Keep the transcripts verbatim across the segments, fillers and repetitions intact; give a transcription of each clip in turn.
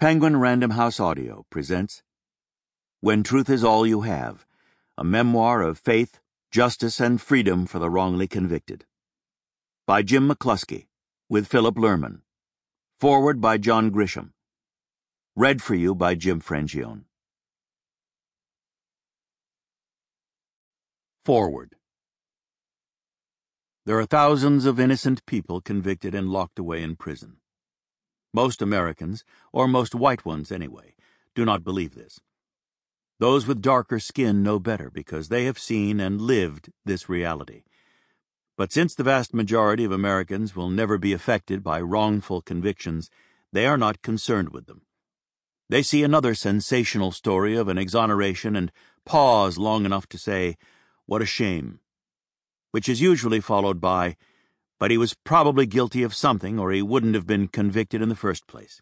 Penguin Random House Audio presents When Truth Is All You Have, a memoir of faith, justice, and freedom for the wrongly convicted. By Jim McCluskey, with Philip Lerman. Forward by John Grisham. Read for you by Jim Frangione. Forward. There are thousands of innocent people convicted and locked away in prison. Most Americans, or most white ones anyway, do not believe this. Those with darker skin know better because they have seen and lived this reality. But since the vast majority of Americans will never be affected by wrongful convictions, they are not concerned with them. They see another sensational story of an exoneration and pause long enough to say, "What a shame," which is usually followed by, "But he was probably guilty of something or he wouldn't have been convicted in the first place."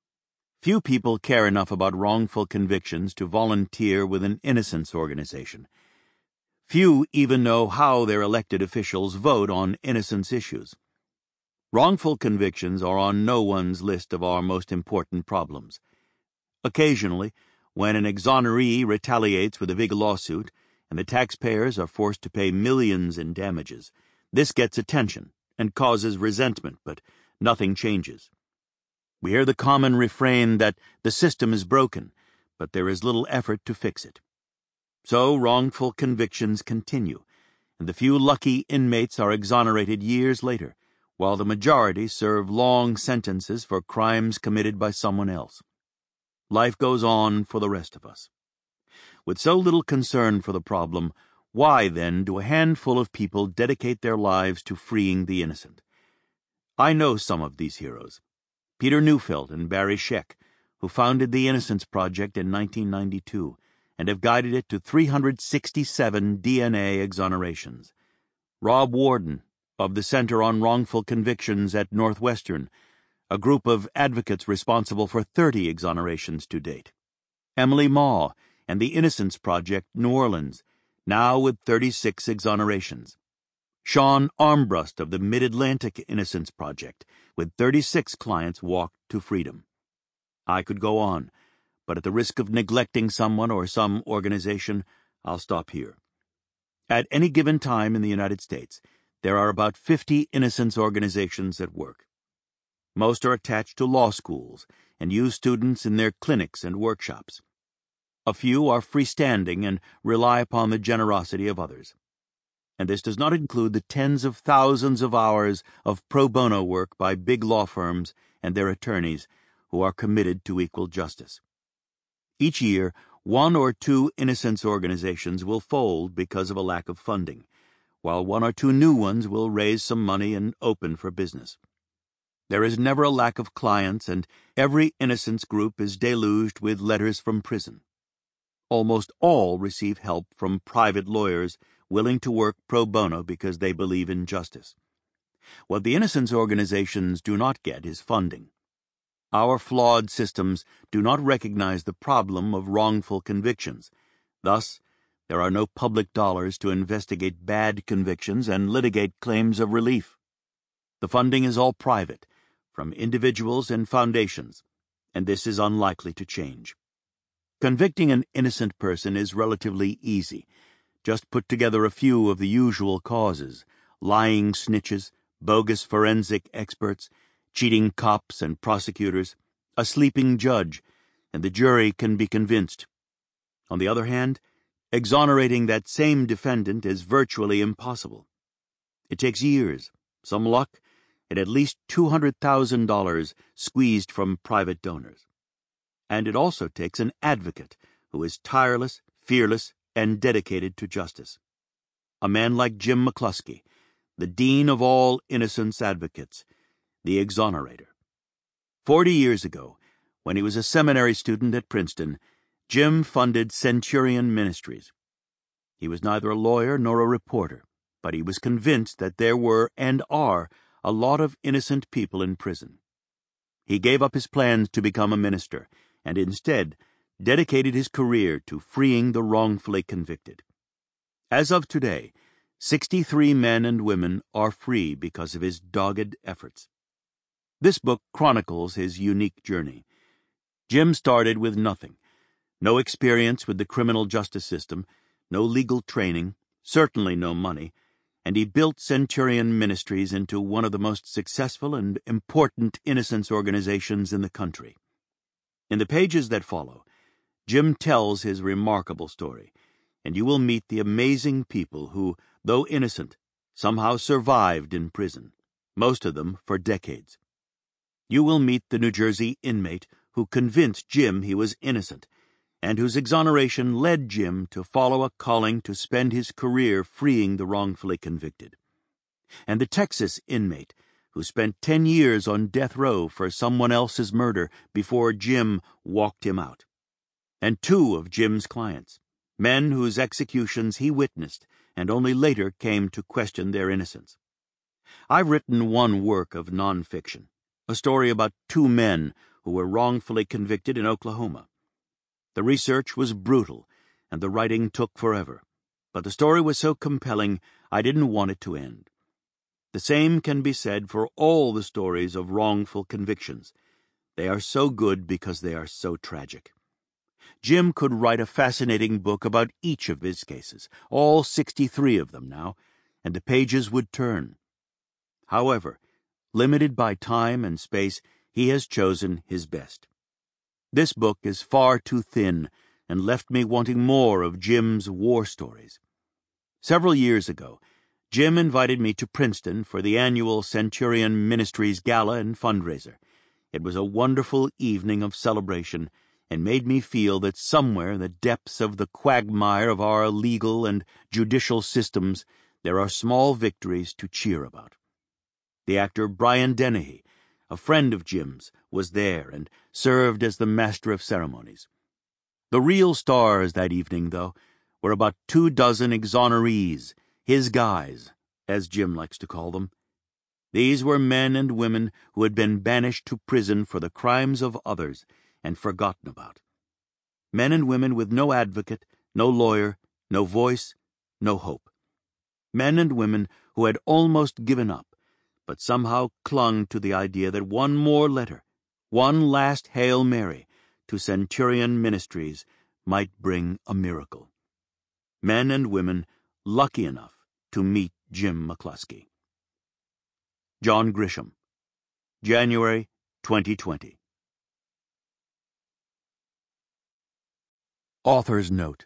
Few people care enough about wrongful convictions to volunteer with an innocence organization. Few even know how their elected officials vote on innocence issues. Wrongful convictions are on no one's list of our most important problems. Occasionally, when an exoneree retaliates with a big lawsuit and the taxpayers are forced to pay millions in damages, this gets attention and causes resentment, but nothing changes. We hear the common refrain that the system is broken, but there is little effort to fix it. So wrongful convictions continue, and the few lucky inmates are exonerated years later, while the majority serve long sentences for crimes committed by someone else. Life goes on for the rest of us. With so little concern for the problem, why, then, do a handful of people dedicate their lives to freeing the innocent? I know some of these heroes. Peter Neufeld and Barry Scheck, who founded the Innocence Project in nineteen ninety-two and have guided it to three hundred sixty-seven D N A exonerations. Rob Warden, of the Center on Wrongful Convictions at Northwestern, a group of advocates responsible for thirty exonerations to date. Emily Maw and the Innocence Project, New Orleans, now with thirty-six exonerations. Sean Armbrust of the Mid-Atlantic Innocence Project, with thirty-six clients walked to freedom. I could go on, but at the risk of neglecting someone or some organization, I'll stop here. At any given time in the United States, there are about fifty innocence organizations at work. Most are attached to law schools and use students in their clinics and workshops. A few are freestanding and rely upon the generosity of others. And this does not include the tens of thousands of hours of pro bono work by big law firms and their attorneys who are committed to equal justice. Each year, one or two innocence organizations will fold because of a lack of funding, while one or two new ones will raise some money and open for business. There is never a lack of clients, and every innocence group is deluged with letters from prison. Almost all receive help from private lawyers willing to work pro bono because they believe in justice. What the innocence organizations do not get is funding. Our flawed systems do not recognize the problem of wrongful convictions. Thus, there are no public dollars to investigate bad convictions and litigate claims of relief. The funding is all private, from individuals and foundations, and this is unlikely to change. Convicting an innocent person is relatively easy. Just put together a few of the usual causes: lying snitches, bogus forensic experts, cheating cops and prosecutors, a sleeping judge, and the jury can be convinced. On the other hand, exonerating that same defendant is virtually impossible. It takes years, some luck, and at least two hundred thousand dollars squeezed from private donors. And it also takes an advocate who is tireless, fearless, and dedicated to justice. A man like Jim McCluskey, the dean of all innocence advocates, the exonerator. Forty years ago, when he was a seminary student at Princeton, Jim funded Centurion Ministries. He was neither a lawyer nor a reporter, but he was convinced that there were and are a lot of innocent people in prison. He gave up his plans to become a minister, and instead dedicated his career to freeing the wrongfully convicted. As of today, sixty-three men and women are free because of his dogged efforts. This book chronicles his unique journey. Jim started with nothing. No experience with the criminal justice system, no legal training, certainly no money, and he built Centurion Ministries into one of the most successful and important innocence organizations in the country. In the pages that follow, Jim tells his remarkable story, and you will meet the amazing people who, though innocent, somehow survived in prison, most of them for decades. You will meet the New Jersey inmate who convinced Jim he was innocent, and whose exoneration led Jim to follow a calling to spend his career freeing the wrongfully convicted. And the Texas inmate who spent ten years on death row for someone else's murder before Jim walked him out. And two of Jim's clients, men whose executions he witnessed and only later came to question their innocence. I've written one work of nonfiction, a story about two men who were wrongfully convicted in Oklahoma. The research was brutal, and the writing took forever, but the story was so compelling I didn't want it to end. The same can be said for all the stories of wrongful convictions. They are so good because they are so tragic. Jim could write a fascinating book about each of his cases, all sixty-three of them now, and the pages would turn. However, limited by time and space, he has chosen his best. This book is far too thin and left me wanting more of Jim's war stories. Several years ago, Jim invited me to Princeton for the annual Centurion Ministries Gala and fundraiser. It was a wonderful evening of celebration and made me feel that somewhere in the depths of the quagmire of our legal and judicial systems there are small victories to cheer about. The actor Brian Dennehy, a friend of Jim's, was there and served as the master of ceremonies. The real stars that evening, though, were about two dozen exonerees, his guys, as Jim likes to call them. These were men and women who had been banished to prison for the crimes of others and forgotten about. Men and women with no advocate, no lawyer, no voice, no hope. Men and women who had almost given up, but somehow clung to the idea that one more letter, one last Hail Mary, to Centurion Ministries might bring a miracle. Men and women lucky enough to meet Jim McCluskey. John Grisham, January twenty twenty. Author's Note.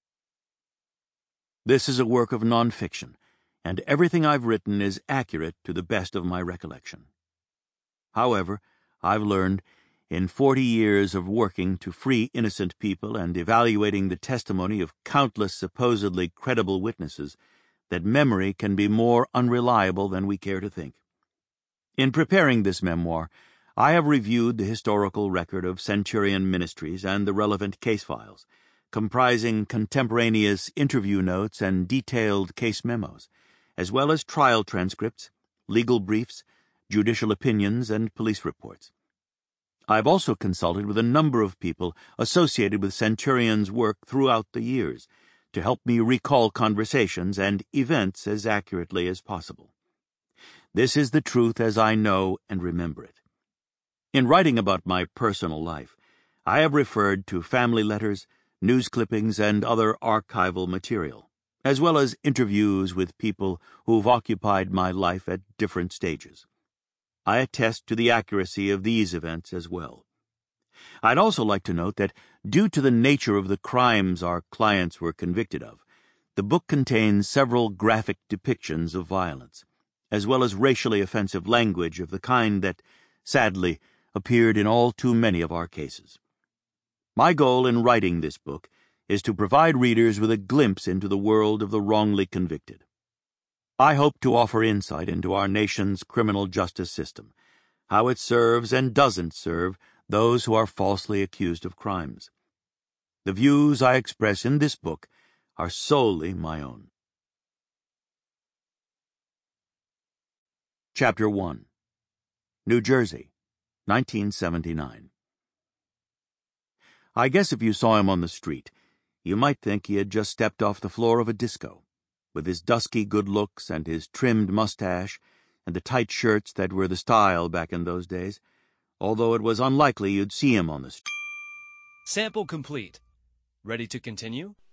This is a work of nonfiction, and everything I've written is accurate to the best of my recollection. However, I've learned, in forty years of working to free innocent people and evaluating the testimony of countless supposedly credible witnesses, that memory can be more unreliable than we care to think. In preparing this memoir, I have reviewed the historical record of Centurion Ministries and the relevant case files, comprising contemporaneous interview notes and detailed case memos, as well as trial transcripts, legal briefs, judicial opinions, and police reports. I have also consulted with a number of people associated with Centurion's work throughout the years to help me recall conversations and events as accurately as possible. This is the truth as I know and remember it. In writing about my personal life, I have referred to family letters, news clippings, and other archival material, as well as interviews with people who've occupied my life at different stages. I attest to the accuracy of these events as well. I'd also like to note that, due to the nature of the crimes our clients were convicted of, the book contains several graphic depictions of violence, as well as racially offensive language of the kind that, sadly, appeared in all too many of our cases. My goal in writing this book is to provide readers with a glimpse into the world of the wrongly convicted. I hope to offer insight into our nation's criminal justice system, how it serves and doesn't serve those who are falsely accused of crimes. The views I express in this book are solely my own. Chapter one. New Jersey, nineteen seventy-nine. I guess if you saw him on the street, you might think he had just stepped off the floor of a disco, with his dusky good looks and his trimmed mustache and the tight shirts that were the style back in those days, although it was unlikely you'd see him on the street. Sample complete. Ready to continue?